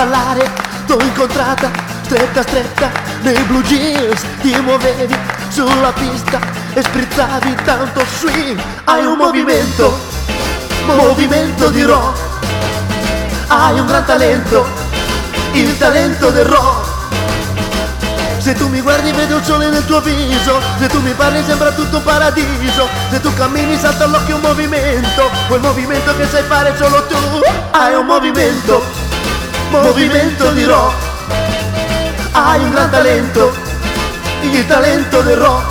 ballare, t'ho incontrata stretta stretta nei blue jeans, ti muovevi sulla pista e sprizzavi tanto swing. Hai un movimento, movimento di rock, hai un gran talento, il talento del rock. Se tu mi guardi vedo il sole nel tuo viso, se tu mi parli sembra tutto un paradiso, se tu cammini salta all'occhio un movimento, quel movimento che sai fare solo tu. Hai un movimento, movimento di rock, hai un gran talento, il talento del rock.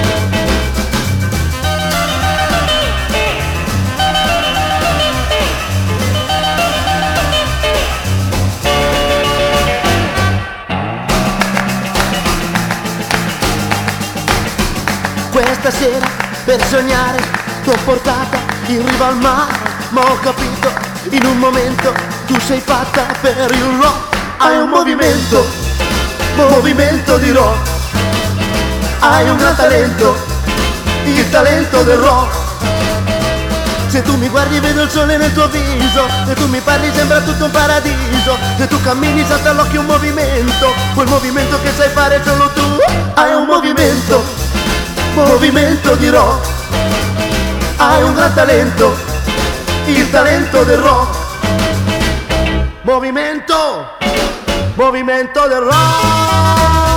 Questa sera per sognare t'ho portata in riva al mare, ma ho capito in un momento tu sei fatta per il rock. Hai un movimento, movimento di rock, hai un gran talento, il talento del rock. Se tu mi guardi vedo il sole nel tuo viso, se tu mi parli sembra tutto un paradiso, se tu cammini salta all'occhio un movimento, quel movimento che sai fare solo tu. Hai un movimento, movimento di rock, hai un gran talento, il talento del rock. Movimento, movimento del rock.